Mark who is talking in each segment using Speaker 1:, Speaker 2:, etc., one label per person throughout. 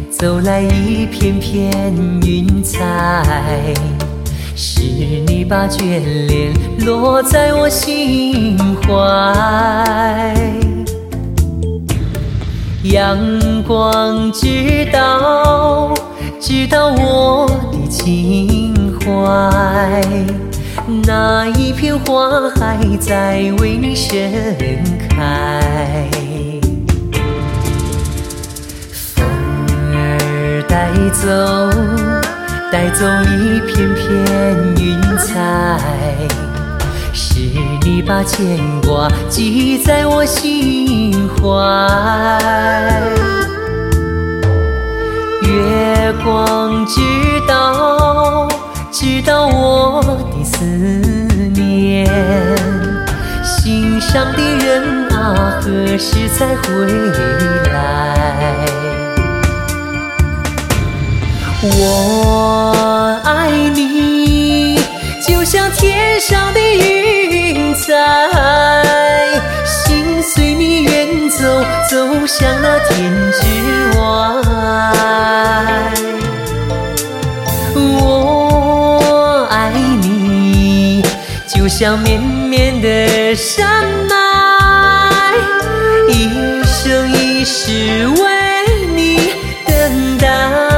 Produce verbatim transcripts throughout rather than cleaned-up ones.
Speaker 1: 走来一片片云彩，是你把眷恋落在我心怀。阳光知道，知道我的情怀，那一片花还在为你盛开。风儿带走，带走一片片云彩，是你把牵挂记在我心怀。月光知道，知道我的思念，心上的人啊，何时才回来？我爱你，就像天上的云彩，心随你远走，走向那天之外。我爱你，就像绵绵的山脉，一生一世为你等待。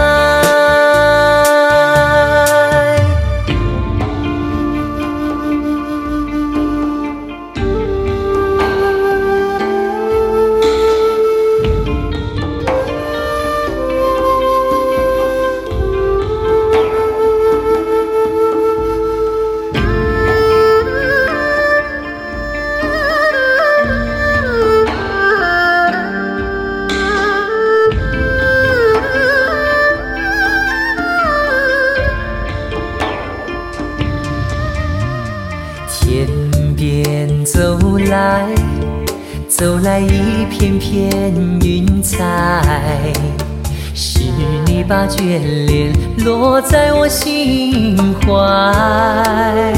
Speaker 1: 天边走来，走来一片片云彩，是你把眷恋落在我心怀。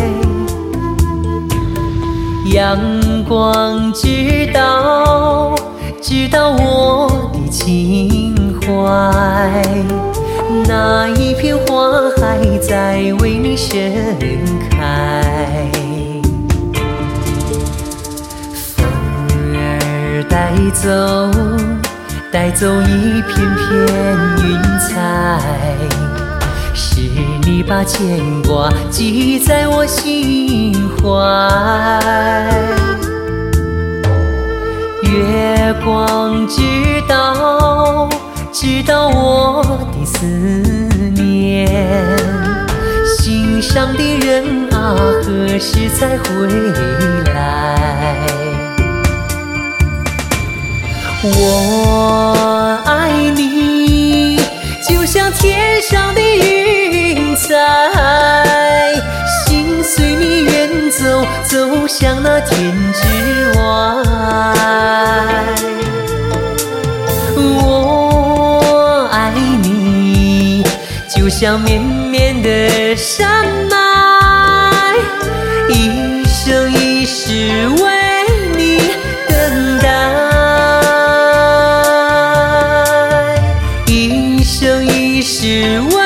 Speaker 1: 阳光知道，知道我的情怀，那一片花还在为你盛开。带走，带走一片片云彩，是你把牵挂记在我心怀。月光知道，知道我的思念，心上的人啊，何时才回来？我爱你，就像天上的云彩，心随你远走，走向那天之外。我爱你，就像绵绵的山脉，一生一世为你等待。一生一世。